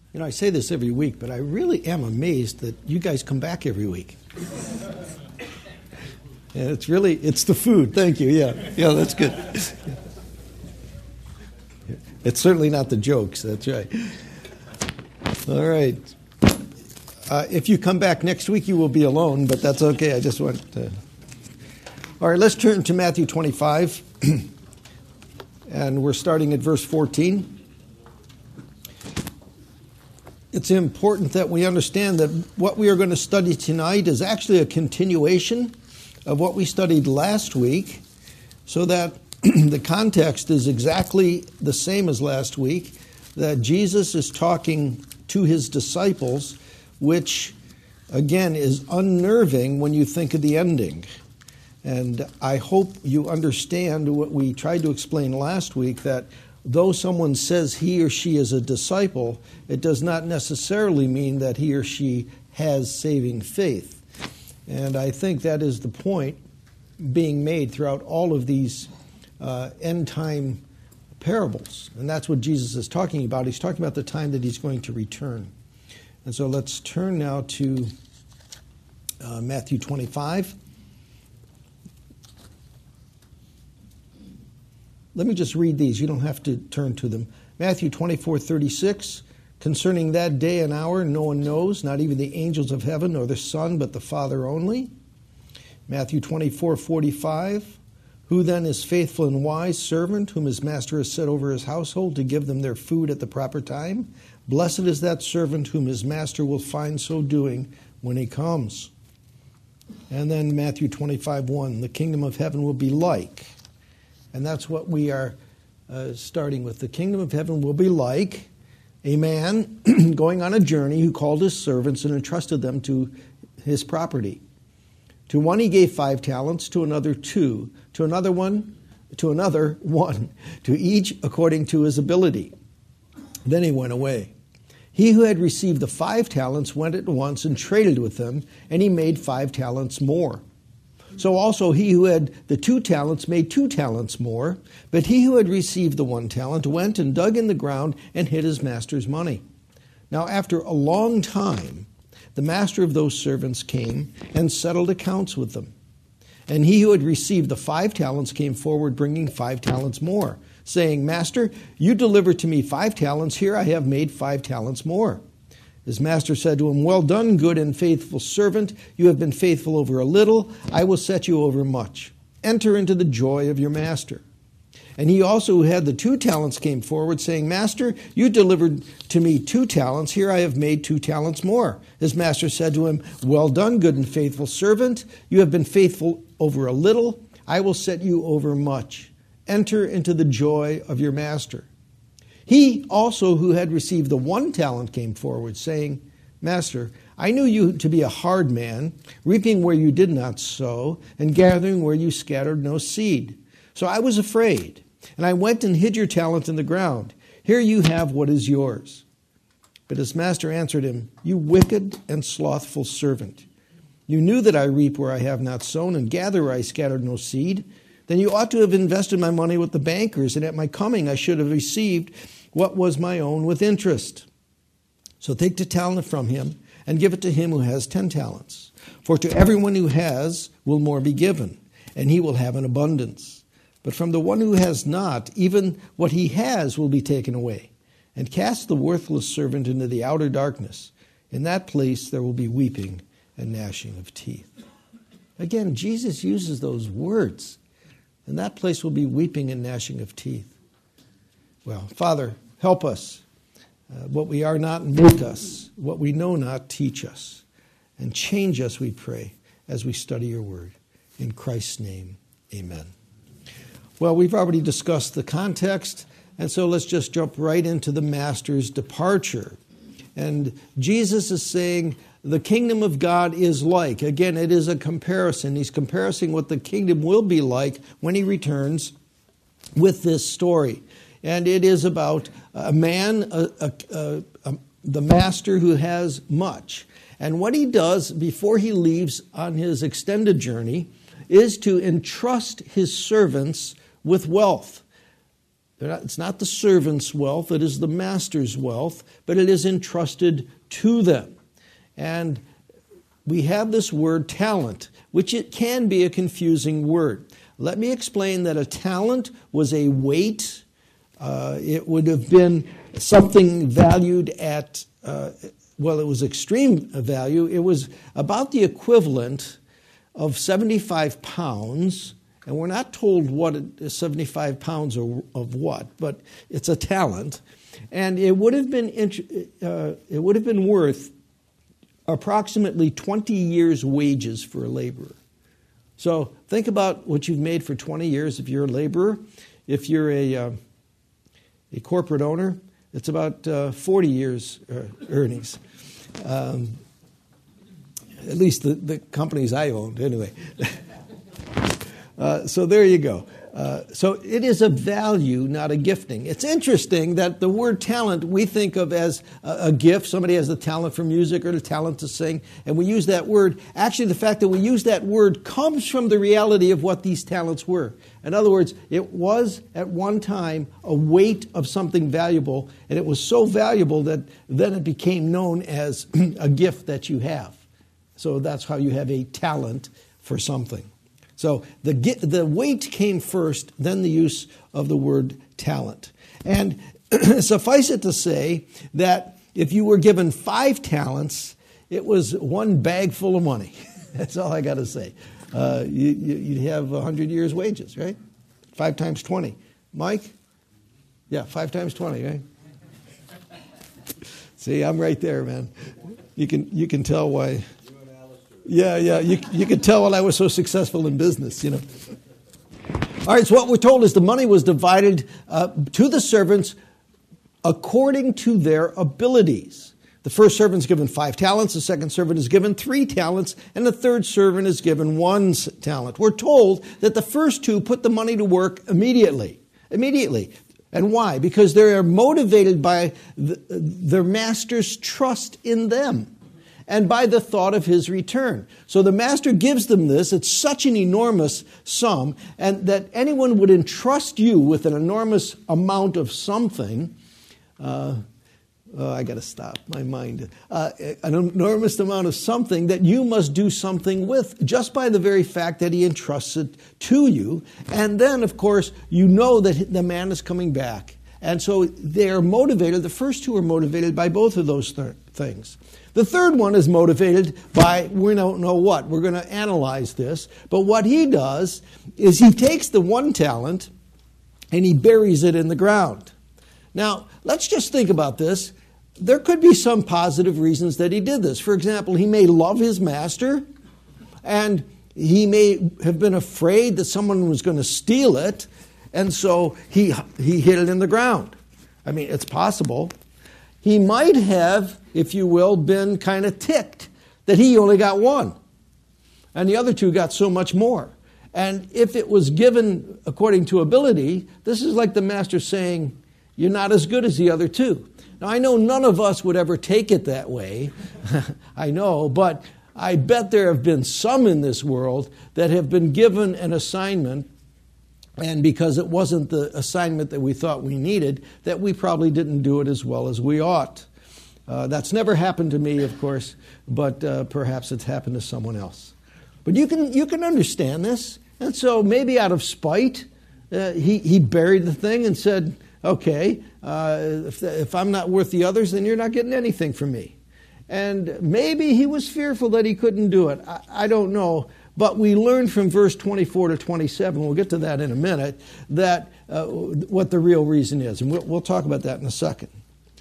You know, I say this every week, but I really am amazed that you guys come back every week. Yeah, it's the food. Thank you. Yeah, that's good. It's certainly not the jokes. That's right. All right. If you come back next week, you will be alone, but that's okay. I just want to... All right, let's turn to Matthew 25, and we're starting at verse 14. It's important that we understand that what we are going to study tonight is actually a continuation of what we studied last week, so that the context is exactly the same as last week, that Jesus is talking to his disciples, which, again, is unnerving when you think of the ending. And I hope you understand what we tried to explain last week, that though someone says he or she is a disciple, it does not necessarily mean that he or she has saving faith. And I think that is the point being made throughout all of these end-time parables. And that's what Jesus is talking about. He's talking about the time that he's going to return. And so let's turn now to Matthew 25. Let me just read these. You don't have to turn to them. Matthew 24:36. Concerning that day and hour, no one knows, not even the angels of heaven, nor the Son, but the Father only. Matthew 24:45. Who then is faithful and wise servant, whom his master has set over his household to give them their food at the proper time? Blessed is that servant whom his master will find so doing when he comes. And then Matthew 25:1. The kingdom of heaven will be like. And that's what we are starting with. The kingdom of heaven will be like a man going on a journey who called his servants and entrusted them to his property. To one he gave 5 talents, to another 2, to another 1, to each according to his ability. Then he went away. He who had received the 5 talents went at once and traded with them, and he made 5 talents more. So also he who had the 2 talents made 2 talents more, but he who had received the 1 talent went and dug in the ground and hid his master's money. Now after a long time, the master of those servants came and settled accounts with them. And he who had received the 5 talents came forward bringing 5 talents more, saying, Master, you delivered to me 5 talents, here I have made 5 talents more. His master said to him, Well done, good and faithful servant. You have been faithful over a little. I will set you over much. Enter into the joy of your master. And he also who had the 2 talents came forward, saying, Master, you delivered to me 2 talents. Here I have made 2 talents more. His master said to him, Well done, good and faithful servant. You have been faithful over a little. I will set you over much. Enter into the joy of your master. He also who had received the 1 talent came forward, saying, Master, I knew you to be a hard man, reaping where you did not sow, and gathering where you scattered no seed. So I was afraid, and I went and hid your talent in the ground. Here you have what is yours. But his master answered him, You wicked and slothful servant. You knew that I reap where I have not sown, and gather where I scattered no seed. Then you ought to have invested my money with the bankers, and at my coming I should have received what was my own with interest. So take the talent from him and give it to him who has 10 talents. For to everyone who has will more be given, and he will have an abundance. But from the one who has not, even what he has will be taken away. And cast the worthless servant into the outer darkness. In that place there will be weeping and gnashing of teeth. Again, Jesus uses those words. In that place will be weeping and gnashing of teeth. Well, Father, help us. What we are not, make us. What we know not, teach us. And change us, we pray, as we study your word. In Christ's name, amen. Well, we've already discussed the context, and so let's just jump right into the master's departure. And Jesus is saying the kingdom of God is like. Again, it is a comparison. He's comparing what the kingdom will be like when he returns with this story. And it is about a man, the master who has much. And what he does before he leaves on his extended journey is to entrust his servants with wealth. It's not the servant's wealth, it is the master's wealth, but it is entrusted to them. And we have this word talent, which it can be a confusing word. Let me explain that a talent was a weight. It would have been something valued at, it was extreme value. It was about the equivalent of 75 pounds. And we're not told what it is, 75 pounds of what, but it's a talent. And it would have been worth approximately 20 years' wages for a laborer. So think about what you've made for 20 years if you're a laborer. If you're a corporate owner, it's about 40 years' earnings. At least the companies I owned, anyway. So there you go. So it is a value, not a gifting. It's interesting that the word talent we think of as a gift. Somebody has the talent for music or the talent to sing, and we use that word. Actually, the fact that we use that word comes from the reality of what these talents were. In other words, it was at one time a weight of something valuable, and it was so valuable that then it became known as a gift that you have. So that's how you have a talent for something. So the weight came first, then the use of the word talent. And suffice it to say that if you were given 5 talents, it was one bag full of money. That's all I got to say. You'd have 100 years' wages, right? 5 times 20. Mike? Yeah, 5 times 20, right? See, I'm right there, man. You can tell why. Yeah, you could tell when I was so successful in business, you know. All right, so what we're told is the money was divided to the servants according to their abilities. The first servant is given 5 talents, the second servant is given 3 talents, and the third servant is given 1 talent. We're told that the first 2 put the money to work immediately. And why? Because they are motivated by their master's trust in them and by the thought of his return. So the master gives them this. It's such an enormous sum, and that anyone would entrust you with an enormous amount of something. I got to stop my mind. An enormous amount of something that you must do something with, just by the very fact that he entrusts it to you. And then, of course, you know that the man is coming back. And so they are motivated. The first 2 are motivated by both of those things. The third one is motivated by, we don't know what. We're going to analyze this. But what he does is he takes the 1 talent and he buries it in the ground. Now, let's just think about this. There could be some positive reasons that he did this. For example, he may love his master, and he may have been afraid that someone was going to steal it, and so he hid it in the ground. I mean, it's possible. He might have, if you will, been kind of ticked that he only got 1, and the other 2 got so much more. And if it was given according to ability, this is like the master saying, you're not as good as the other 2. Now, I know none of us would ever take it that way. I know, but I bet there have been some in this world that have been given an assignment, and because it wasn't the assignment that we thought we needed, that we probably didn't do it as well as we ought. That's never happened to me, of course, but perhaps it's happened to someone else. But you can understand this. And so maybe out of spite, he buried the thing and said, okay, if I'm not worth the others, then you're not getting anything from me. And maybe he was fearful that he couldn't do it. I don't know. But we learned from verse 24 to 27, we'll get to that in a minute, that what the real reason is. And we'll talk about that in a second.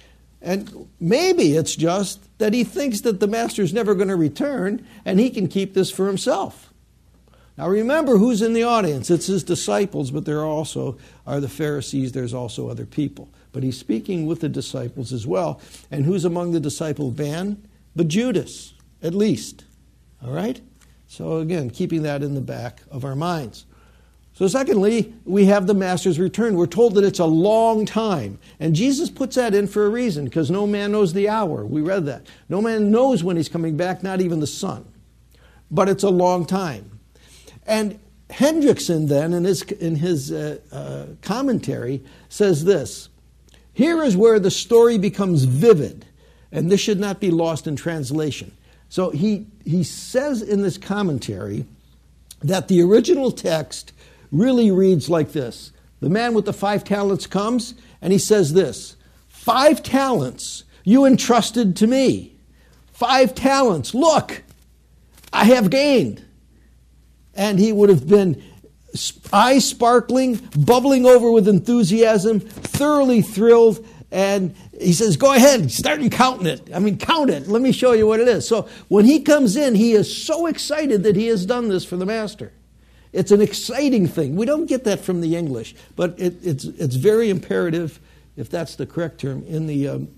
And maybe it's just that he thinks that the master's never going to return and he can keep this for himself. Now remember who's in the audience. It's his disciples, but there also are the Pharisees. There's also other people. But he's speaking with the disciples as well. And who's among the disciple band? But Judas, at least. All right? So again, keeping that in the back of our minds. So secondly, we have the master's return. We're told that it's a long time. And Jesus puts that in for a reason, because no man knows the hour. We read that. No man knows when he's coming back, not even the Son. But it's a long time. And Hendrickson then, in his commentary, says this: here is where the story becomes vivid, and this should not be lost in translation. So he says in this commentary that the original text really reads like this. The man with the 5 talents comes, and he says this: 5 talents you entrusted to me. 5 talents, look, I have gained. And he would have been eyes sparkling, bubbling over with enthusiasm, thoroughly thrilled. And he says, go ahead, start counting it. I mean, count it. Let me show you what it is. So when he comes in, he is so excited that he has done this for the master. It's an exciting thing. We don't get that from the English, but it's very imperative, if that's the correct term, in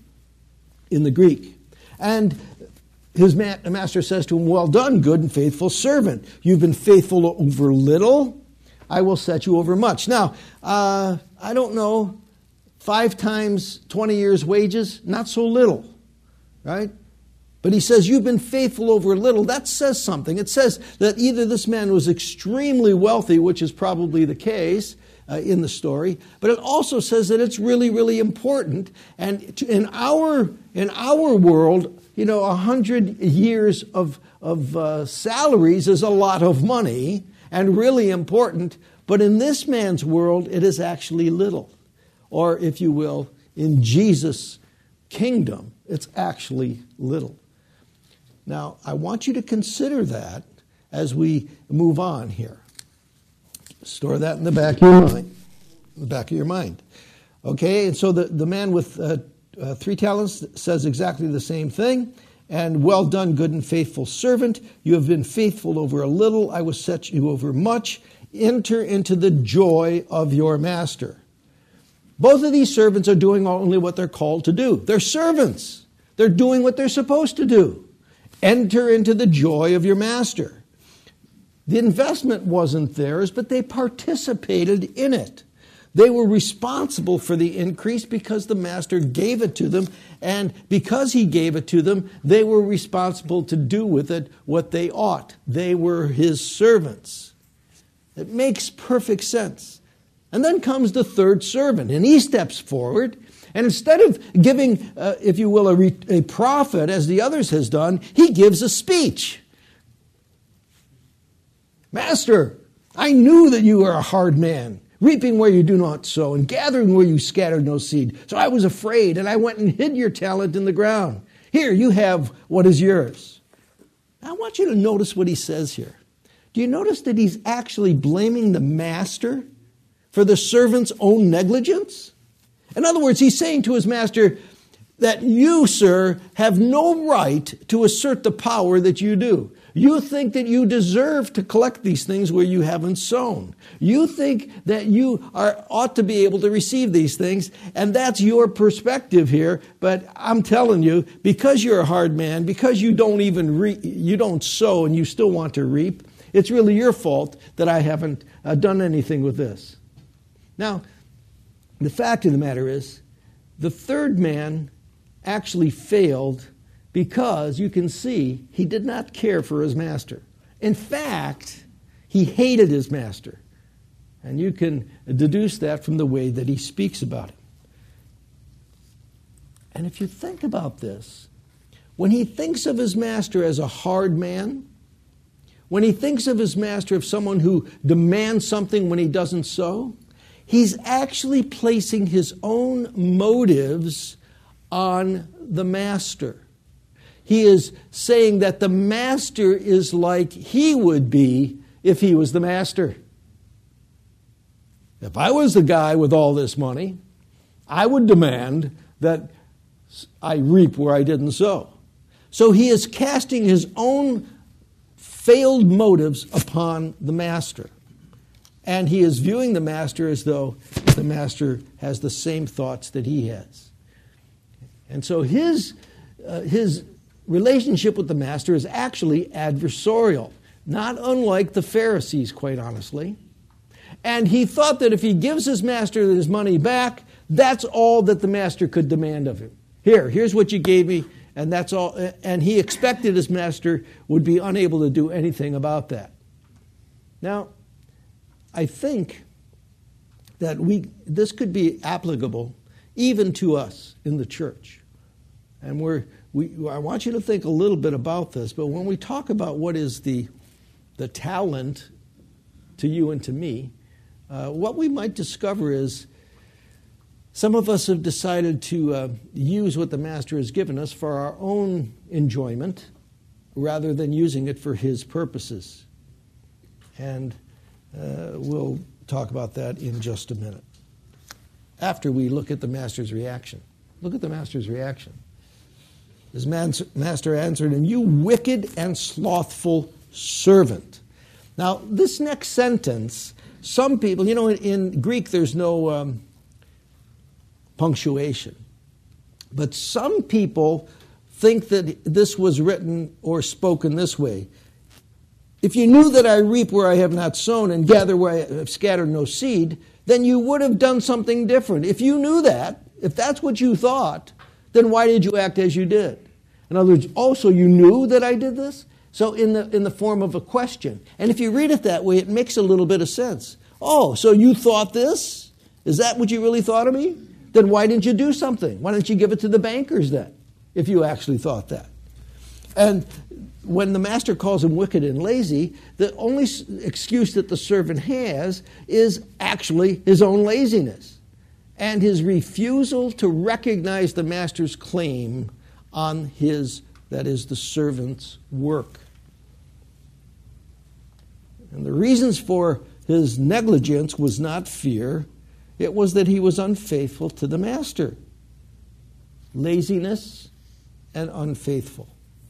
the Greek. And his master says to him, well done, good and faithful servant. You've been faithful over little, I will set you over much. Now, I don't know, 5 times 20 years' wages, not so little, right? But he says, you've been faithful over little. That says something. It says that either this man was extremely wealthy, which is probably the case in the story, but it also says that it's really, really important. And in our world, 100 years of salaries is a lot of money and really important. But in this man's world, it is actually little. Or, if you will, in Jesus' kingdom, it's actually little. Now, I want you to consider that as we move on here. Store that in the back of your mind. In the back of your mind. Okay, and so the man with 3 talents says exactly the same thing. And well done, good and faithful servant. You have been faithful over a little. I will set you over much. Enter into the joy of your master. Both of these servants are doing only what they're called to do. They're servants. They're doing what they're supposed to do. Enter into the joy of your master. The investment wasn't theirs, but they participated in it. They were responsible for the increase because the master gave it to them, and because he gave it to them, they were responsible to do with it what they ought. They were his servants. It makes perfect sense. And then comes the third servant, and he steps forward, and instead of giving, if you will, a prophet, as the others has done, he gives a speech. Master, I knew that you are a hard man, reaping where you do not sow, and gathering where you scattered no seed. So I was afraid, and I went and hid your talent in the ground. Here, you have what is yours. I want you to notice what he says here. Do you notice that he's actually blaming the master for the servant's own negligence? In other words, he's saying to his master that you, sir, have no right to assert the power that you do. You think that you deserve to collect these things where you haven't sown. You think that you ought to be able to receive these things, and that's your perspective here. But I'm telling you, because you're a hard man, because you don't you don't sow and you still want to reap, it's really your fault that I haven't done anything with this. Now, the fact of the matter is, the third man actually failed because, you can see, he did not care for his master. In fact, he hated his master. And you can deduce that from the way that he speaks about him. And if you think about this, when he thinks of his master as a hard man, when he thinks of his master as someone who demands something when he doesn't sow, he's actually placing his own motives on the master. He is saying that the master is like he would be if he was the master. If I was the guy with all this money, I would demand that I reap where I didn't sow. So he is casting his own failed motives upon the master. And he is viewing the master as though the master has the same thoughts that he has. And so his relationship with the master is actually adversarial, not unlike the Pharisees, quite honestly. And he thought that if he gives his master his money back, that's all that the master could demand of him. Here's what you gave me, and that's all. And he expected his master would be unable to do anything about that. Now, I think that this could be applicable even to us in the church. And I want you to think a little bit about this, but when we talk about what is the talent to you and to me, what we might discover is some of us have decided to use what the Master has given us for our own enjoyment rather than using it for His purposes. And we'll talk about that in just a minute. After we look at the Master's reaction. Look at the Master's reaction. His Master answered him, "You wicked and slothful servant." Now, this next sentence, some people, in Greek there's no punctuation. But some people think that this was written or spoken this way. If you knew that I reap where I have not sown and gather where I have scattered no seed, then you would have done something different. If you knew that, if that's what you thought, then why did you act as you did? In other words, also you knew that I did this? So in the form of a question. And if you read it that way, it makes a little bit of sense. Oh, so you thought this? Is that what you really thought of me? Then why didn't you do something? Why didn't you give it to the bankers then, if you actually thought that? And when the Master calls him wicked and lazy, the only excuse that the servant has is actually his own laziness and his refusal to recognize the Master's claim on that is the servant's work. And the reasons for his negligence was not fear, it was that he was unfaithful to the Master. Laziness and unfaithful.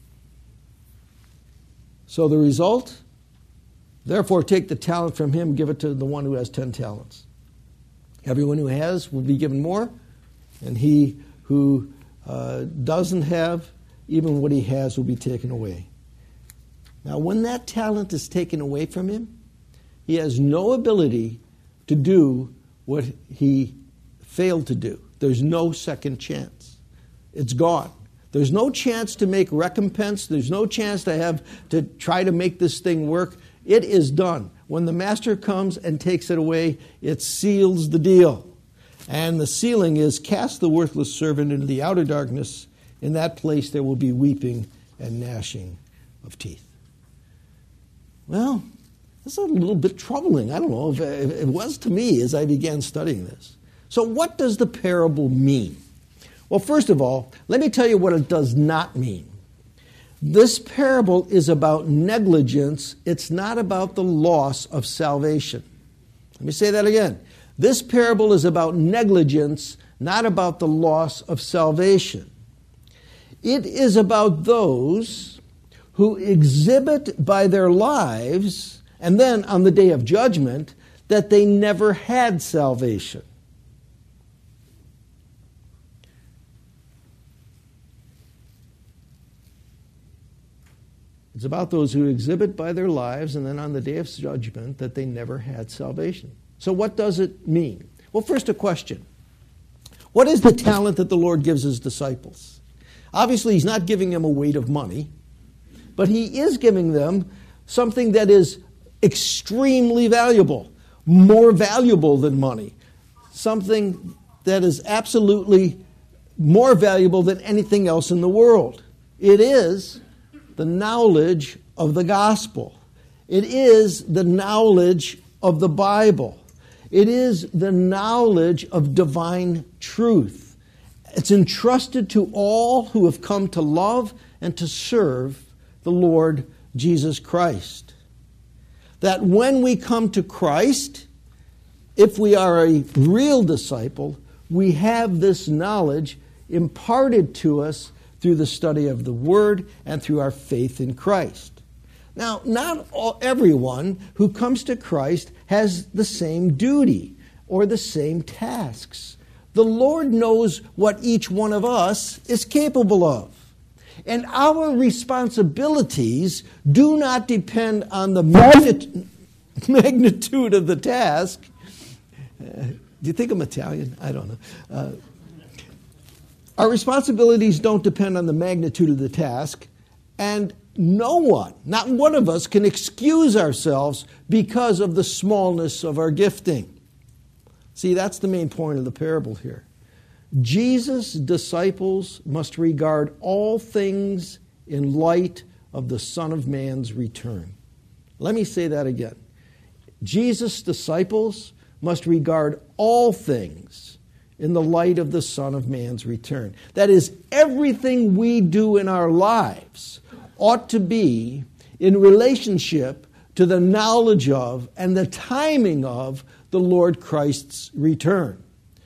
So the result, therefore take the talent from him, give it to the one who has 10 talents. Everyone who has will be given more, and he who doesn't have, even what he has will be taken away. Now, when that talent is taken away from him, he has no ability to do what he failed to do. There's no second chance. It's gone. There's no chance to make recompense. There's no chance to try to make this thing work. It is done. When the Master comes and takes it away, it seals the deal. And the sealing is, cast the worthless servant into the outer darkness. In that place there will be weeping and gnashing of teeth. Well, this is a little bit troubling. I don't know if it was to me as I began studying this. So what does the parable mean? Well, first of all, let me tell you what it does not mean. This parable is about negligence. It's not about the loss of salvation. Let me say that again. This parable is about negligence, not about the loss of salvation. It is about those who exhibit by their lives, and then on the day of judgment, that they never had salvation. It's about those who exhibit by their lives and then on the day of judgment that they never had salvation. So what does it mean? Well, first a question. What is the talent that the Lord gives his disciples? Obviously, he's not giving them a weight of money, but he is giving them something that is extremely valuable, more valuable than money, something that is absolutely more valuable than anything else in the world. It is the knowledge of the gospel. It is the knowledge of the Bible. It is the knowledge of divine truth. It's entrusted to all who have come to love and to serve the Lord Jesus Christ. That when we come to Christ, if we are a real disciple, we have this knowledge imparted to us through the study of the Word and through our faith in Christ. Now, not everyone who comes to Christ has the same duty or the same tasks. The Lord knows what each one of us is capable of. And our responsibilities do not depend on the magnitude of the task. Do you think I'm Italian? I don't know. Our responsibilities don't depend on the magnitude of the task, and no one, not one of us, can excuse ourselves because of the smallness of our gifting. See, that's the main point of the parable here. Jesus' disciples must regard all things in light of the Son of Man's return. Let me say that again. Jesus' disciples must regard all things in the light of the Son of Man's return. That is, everything we do in our lives ought to be in relationship to the knowledge of and the timing of the Lord Christ's return.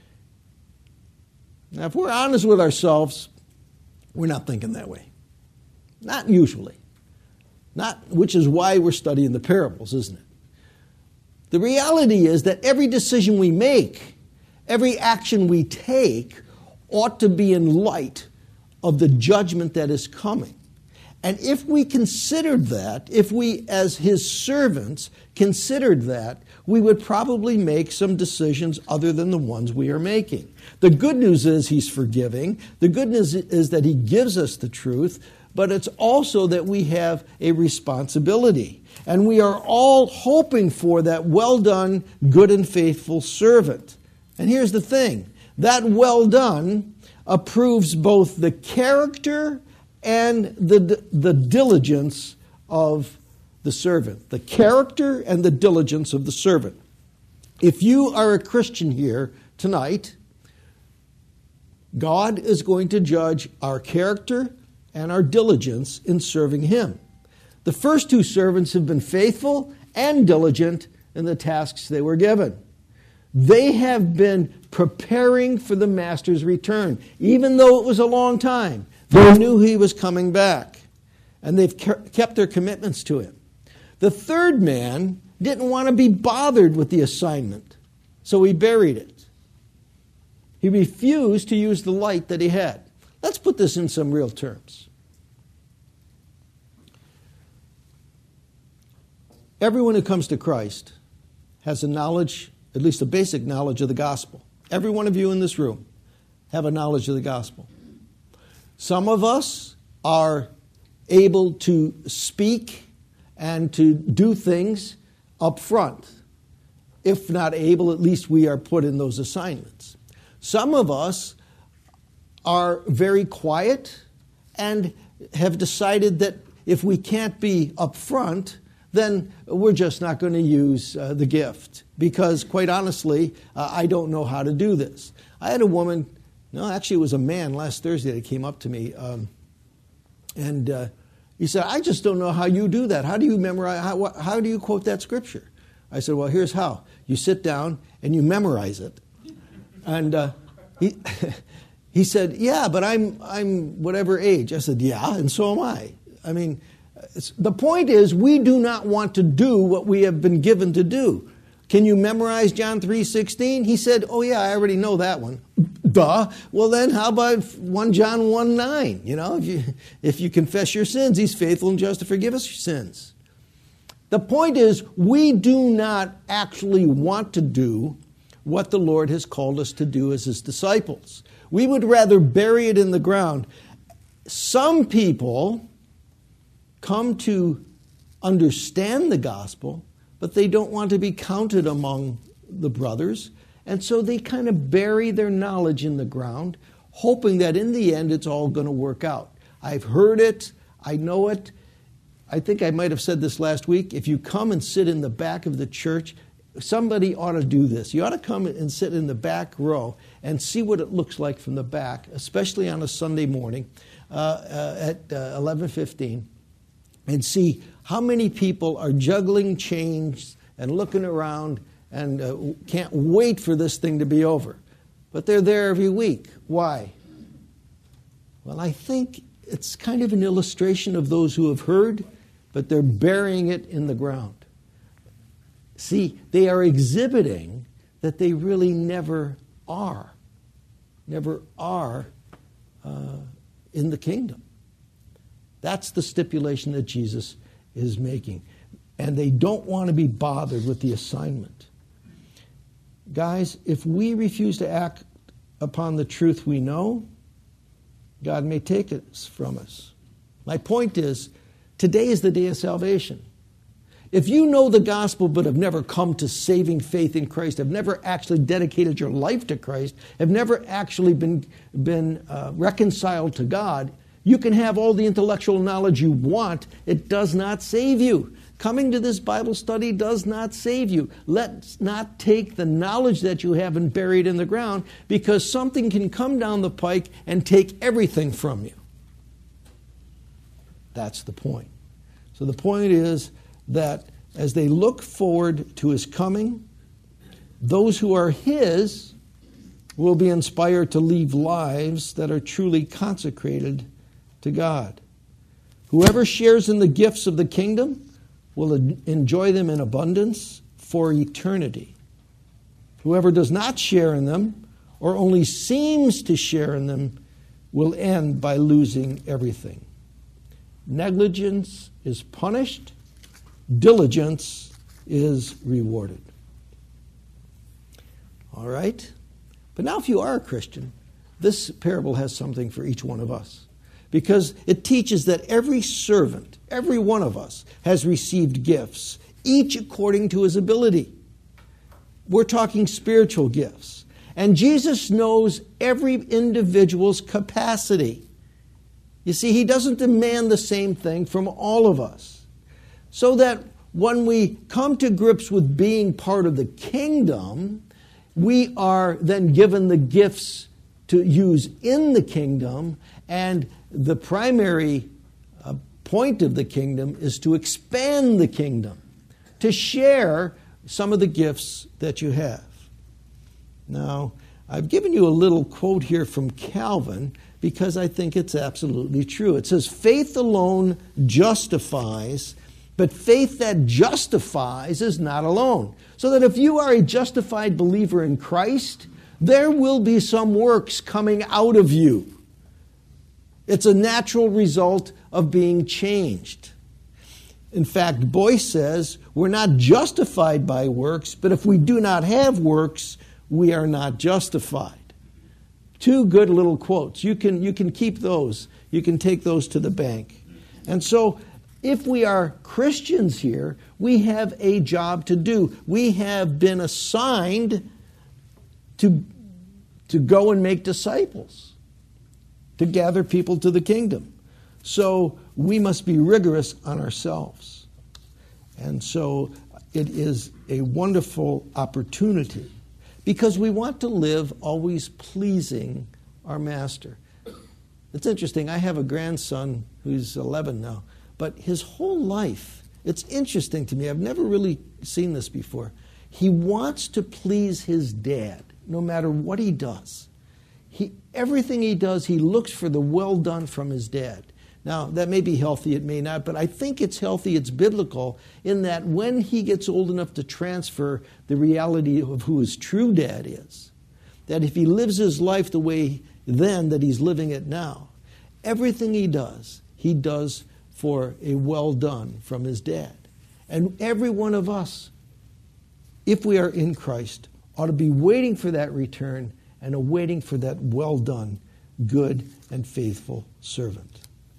Now, if we're honest with ourselves, we're not thinking that way. Not usually. Which is why we're studying the parables, isn't it? The reality is that every decision we make, every action we take, ought to be in light of the judgment that is coming. And if we considered that, if we as His servants considered that, we would probably make some decisions other than the ones we are making. The good news is He's forgiving. The good news is that He gives us the truth, but it's also that we have a responsibility. And we are all hoping for that well done, good and faithful servant. And here's the thing. That well done approves both the character and the diligence of the servant. The character and the diligence of the servant. If you are a Christian here tonight, God is going to judge our character and our diligence in serving Him. The first two servants have been faithful and diligent in the tasks they were given. They have been preparing for the master's return. Even though it was a long time, they knew He was coming back. And they've kept their commitments to Him. The third man didn't want to be bothered with the assignment, so he buried it. He refused to use the light that he had. Let's put this in some real terms. Everyone who comes to Christ has a knowledge, at least a basic knowledge of the gospel. Every one of you in this room have a knowledge of the gospel. Some of us are able to speak and to do things up front. If not able, at least we are put in those assignments. Some of us are very quiet and have decided that if we can't be up front, then we're just not going to use the gift. Because, quite honestly, I don't know how to do this. I had a woman, no, actually it was a man last Thursday that came up to me, and he said, I just don't know how you do that. How do you memorize, how do you quote that scripture? I said, well, here's how. You sit down and you memorize it. And he said, yeah, but I'm whatever age. I said, yeah, and so am I. I mean, the point is, we do not want to do what we have been given to do. Can you memorize John 3:16? He said, oh yeah, I already know that one. Duh. Well then, how about 1 John 1:9? You know, if you confess your sins, He's faithful and just to forgive us your sins. The point is, we do not actually want to do what the Lord has called us to do as His disciples. We would rather bury it in the ground. Some people come to understand the gospel, but they don't want to be counted among the brothers, and so they kind of bury their knowledge in the ground, hoping that in the end it's all going to work out. I've heard it, I know it. I think I might have said this last week. If you come and sit in the back of the church, somebody ought to do this. You ought to come and sit in the back row and see what it looks like from the back, especially on a Sunday morning at 11:15, and see how many people are juggling change and looking around and can't wait for this thing to be over. But they're there every week. Why? Well, I think it's kind of an illustration of those who have heard, but they're burying it in the ground. See, they are exhibiting that they really never are in the kingdom. That's the stipulation that Jesus is making. And they don't want to be bothered with the assignment. Guys, if we refuse to act upon the truth we know, God may take it from us. My point is, Today is the day of salvation. If you know the gospel but have never come to saving faith in Christ, have never actually dedicated your life to Christ, have never actually been reconciled to God, you can have all the intellectual knowledge you want. It does not save you. Coming to this Bible study does not save you. Let's not take the knowledge that you have and bury it in the ground, because something can come down the pike and take everything from you. That's the point. So the point is that as they look forward to his coming, those who are his will be inspired to live lives that are truly consecrated to God. Whoever shares in the gifts of the kingdom will enjoy them in abundance for eternity. Whoever does not share in them, or only seems to share in them, will end by losing everything. Negligence is punished. Diligence is rewarded. All right? But now if you are a Christian, this parable has something for each one of us. Because it teaches that every servant, every one of us, has received gifts, each according to his ability. We're talking spiritual gifts. And Jesus knows every individual's capacity. You see, he doesn't demand the same thing from all of us. So that when we come to grips with being part of the kingdom, we are then given the gifts to use in the kingdom, and the primary point of the kingdom is to expand the kingdom, to share some of the gifts that you have. Now, I've given you a little quote here from Calvin because I think it's absolutely true. It says, "Faith alone justifies, but faith that justifies is not alone." So that if you are a justified believer in Christ, there will be some works coming out of you. It's a natural result of being changed. In fact, Boyce says, we're not justified by works, but if we do not have works, we are not justified. Two good little quotes. You can keep those. You can take those to the bank. And so, if we are Christians here, we have a job to do. We have been assigned to go and make disciples, to gather people to the kingdom. So we must be rigorous on ourselves. And so it is a wonderful opportunity because we want to live always pleasing our master. It's interesting. I have a grandson who's 11 now, but his whole life, it's interesting to me. I've never really seen this before. He wants to please his dad no matter what he does. Everything he does, he looks for the well done from his dad. Now, that may be healthy, it may not, but I think it's healthy, it's biblical, in that when he gets old enough to transfer the reality of who his true dad is, that if he lives his life the way then that he's living it now, everything he does for a well done from his dad. And every one of us, if we are in Christ, ought to be waiting for that return and awaiting for that well done, good and faithful servant.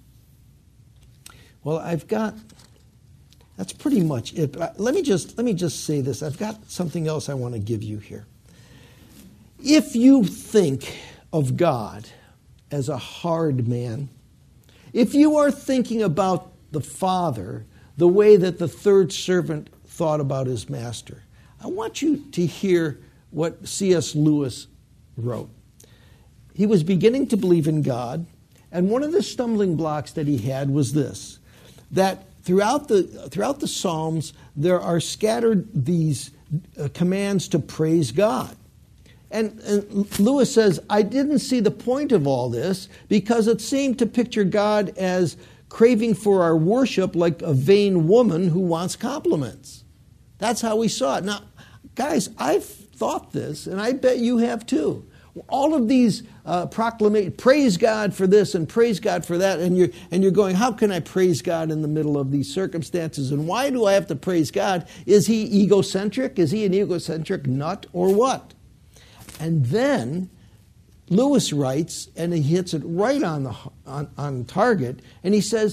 Well, that's pretty much it. But let me just say this. I've got something else I want to give you here. If you think of God as a hard man, if you are thinking about the Father the way that the third servant thought about his master, I want you to hear what C.S. Lewis wrote. He was beginning to believe in God, and one of the stumbling blocks that he had was this, that throughout the Psalms there are scattered these commands to praise God. And Lewis says, I didn't see the point of all this because it seemed to picture God as craving for our worship like a vain woman who wants compliments. That's how we saw it. Now, guys, I've thought this, and I bet you have too. All of these proclamations, praise God for this and praise God for that, and you're going, how can I praise God in the middle of these circumstances? And why do I have to praise God? Is he egocentric? Is he an egocentric nut or what? And then Lewis writes, and he hits it right on target, and he says,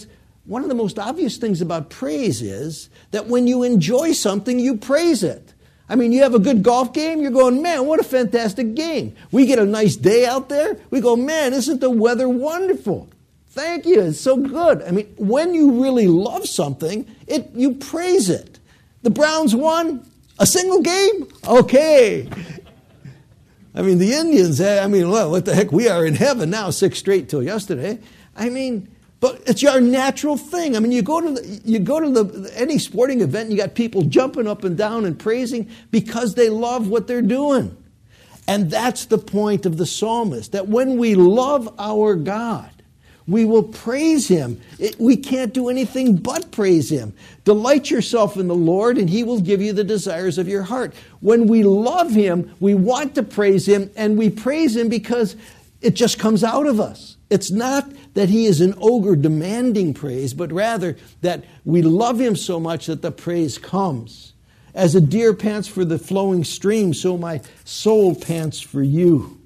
one of the most obvious things about praise is that when you enjoy something, you praise it. I mean, you have a good golf game, you're going, man, what a fantastic game. We get a nice day out there, we go, man, isn't the weather wonderful? Thank you, it's so good. I mean, when you really love something, you praise it. The Browns won a single game? Okay. I mean, the Indians, well, what the heck, we are in heaven now, 6 straight till yesterday. I mean, but it's your natural thing. I mean, you go to any sporting event, and you got people jumping up and down and praising because they love what they're doing. And that's the point of the psalmist, that when we love our God, we will praise Him. We can't do anything but praise Him. Delight yourself in the Lord, and He will give you the desires of your heart. When we love Him, we want to praise Him, and we praise Him because it just comes out of us. It's not that He is an ogre demanding praise, but rather that we love Him so much that the praise comes. As a deer pants for the flowing stream, so my soul pants for you.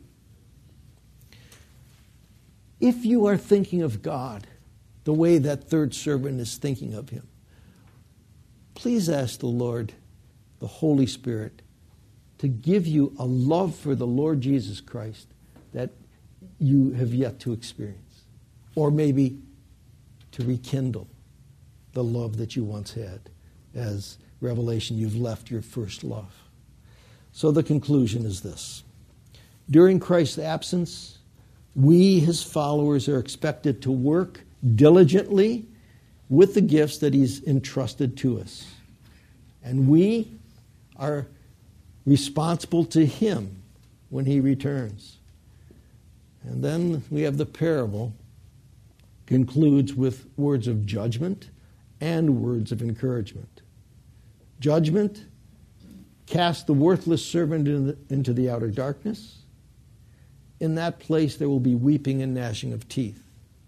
If you are thinking of God the way that third servant is thinking of Him, please ask the Lord, the Holy Spirit, to give you a love for the Lord Jesus Christ that you have yet to experience. Or maybe to rekindle the love that you once had. As Revelation, you've left your first love. So the conclusion is this. During Christ's absence, we, His followers, are expected to work diligently with the gifts that He's entrusted to us. And we are responsible to Him when He returns. And then we have the parable concludes with words of judgment and words of encouragement. Judgment, cast the worthless servant into the outer darkness. In that place there will be weeping and gnashing of teeth.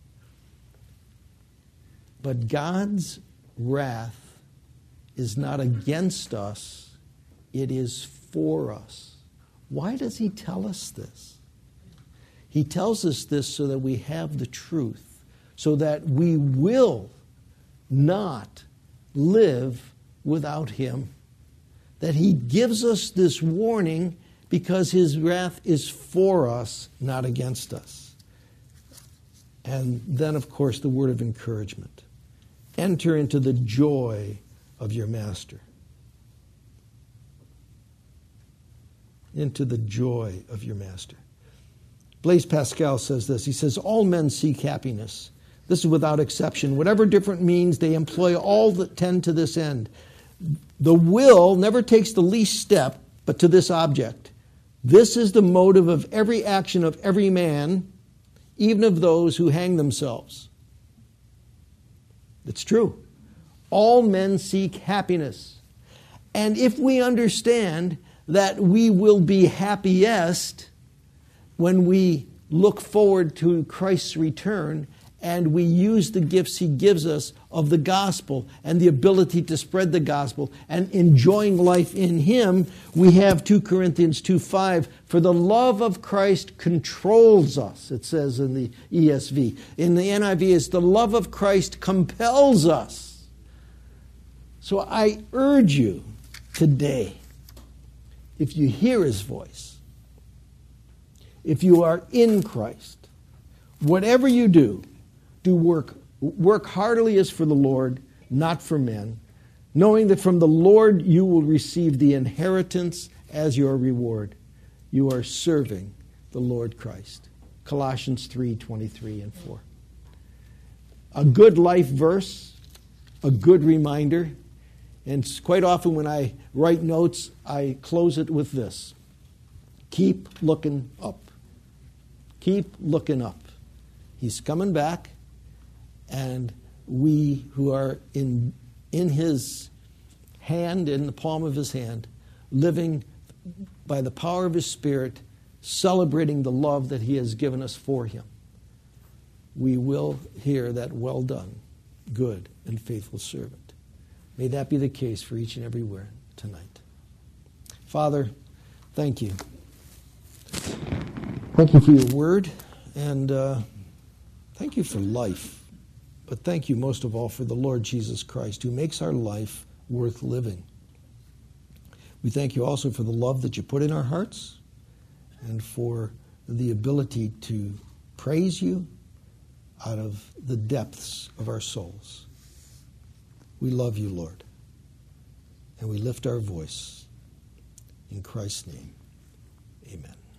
But God's wrath is not against us, it is for us. Why does He tell us this? He tells us this so that we have the truth, so that we will not live without Him. That He gives us this warning because His wrath is for us, not against us. And then, of course, the word of encouragement. Enter into the joy of your master. Into the joy of your master. Blaise Pascal says this. He says, all men seek happiness. This is without exception. Whatever different means, they employ all that tend to this end. The will never takes the least step but to this object. This is the motive of every action of every man, even of those who hang themselves. It's true. All men seek happiness. And if we understand that we will be happiest when we look forward to Christ's return and we use the gifts He gives us of the gospel and the ability to spread the gospel and enjoying life in Him, we have 2 Corinthians 2:5, for the love of Christ controls us, it says in the ESV. In the NIV, it's the love of Christ compels us. So I urge you today, if you hear His voice, if you are in Christ, whatever you do work heartily as for the Lord, not for men, knowing that from the Lord you will receive the inheritance as your reward. You are serving the Lord Christ. Colossians 3:23 and 4. A good life verse, a good reminder, and quite often when I write notes, I close it with this. Keep looking up. Keep looking up. He's coming back. And we who are in His hand, in the palm of His hand, living by the power of His Spirit, celebrating the love that He has given us for Him, we will hear that well done, good and faithful servant. May that be the case for each and every one tonight. Father, thank you. Thank you for your word, and thank you for life. But thank you most of all for the Lord Jesus Christ, who makes our life worth living. We thank you also for the love that you put in our hearts and for the ability to praise you out of the depths of our souls. We love you, Lord, and we lift our voice. In Christ's name, amen.